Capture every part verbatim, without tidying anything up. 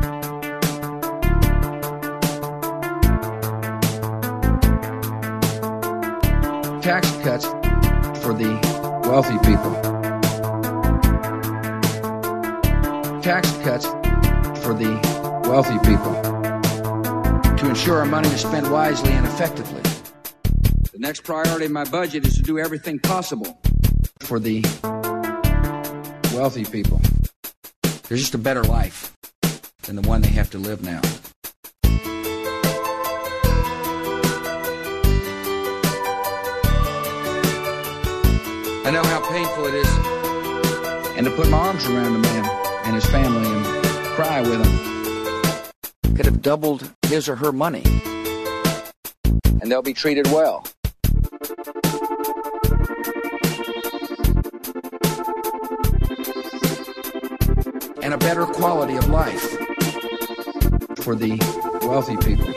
Tax cuts for the wealthy people. Tax cuts for the wealthy people. To ensure our money is spent wisely and effectively. The next priority in my budget is to do everything possible for the wealthy people. There's just a better life than the one they have to live now. I know how painful it is. And to put my arms around a man and his family and cry with him could have doubled his or her money. And they'll be treated well. And a better quality of life for the wealthy people.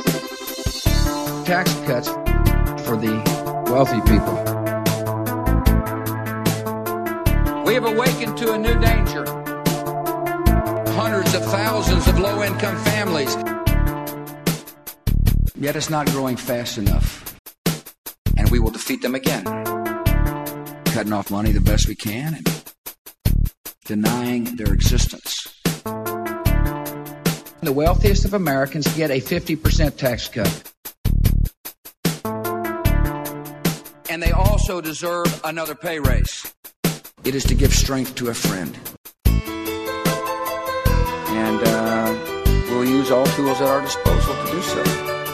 Tax cuts for the wealthy people. We have awakened to a new danger. Hundreds of thousands of low-income families. Yet it's not growing fast enough. And we will defeat them again. Cutting off money the best we can and denying their existence. The wealthiest of Americans get a fifty percent tax cut. And they also deserve another pay raise. It is to give strength to a friend. And uh, we'll use all tools at our disposal to do so.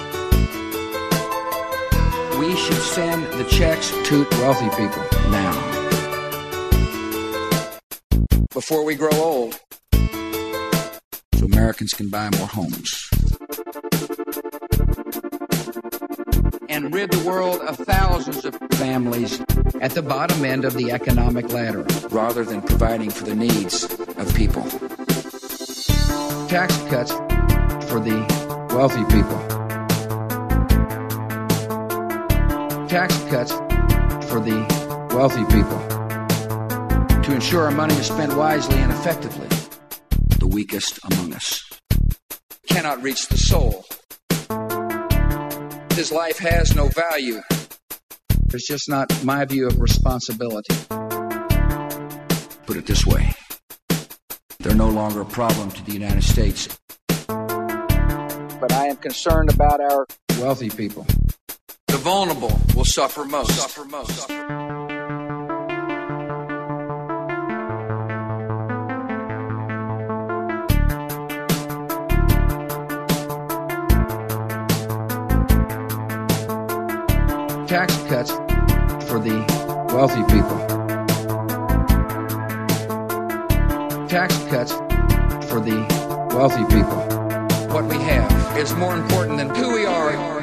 We should send the checks to wealthy people now. Before we grow old. So Americans can buy more homes. And rid the world of thousands of families at the bottom end of the economic ladder, rather than providing for the needs of people. Tax cuts for the wealthy people. Tax cuts for the wealthy people. To ensure our money is spent wisely and effectively. The weakest among us cannot reach the soul. His life has no value. It's just not my view of responsibility. Put it this way. They're no longer a problem to the United States. But I am concerned about our wealthy people. The vulnerable will suffer most. Suffer most. Suffer. Tax cuts for the wealthy people. Tax cuts for the wealthy people. What we have is more important than who we are.